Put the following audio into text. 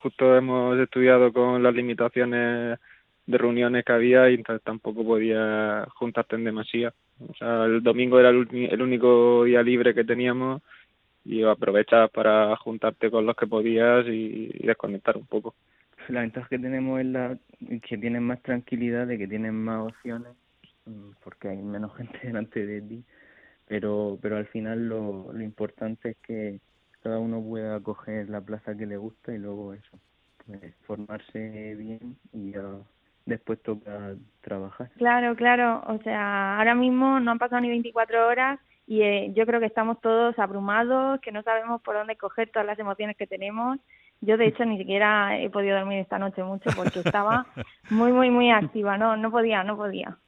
justo hemos estudiado con las limitaciones de reuniones que había y entonces tampoco podía juntarte en demasía. O sea, el domingo era el único día libre que teníamos y aprovechas para juntarte con los que podías y desconectar un poco. La ventaja que tenemos es que tienen más tranquilidad, de que tienen más opciones, porque hay menos gente delante de ti, pero al final lo importante es que cada uno pueda coger la plaza que le gusta y luego eso, pues formarse bien y ya después toca trabajar. Claro, claro. O sea, ahora mismo no han pasado ni 24 horas y yo creo que estamos todos abrumados, que no sabemos por dónde coger todas las emociones que tenemos. Yo, de hecho, ni siquiera he podido dormir esta noche mucho porque estaba muy, muy, muy activa. No podía.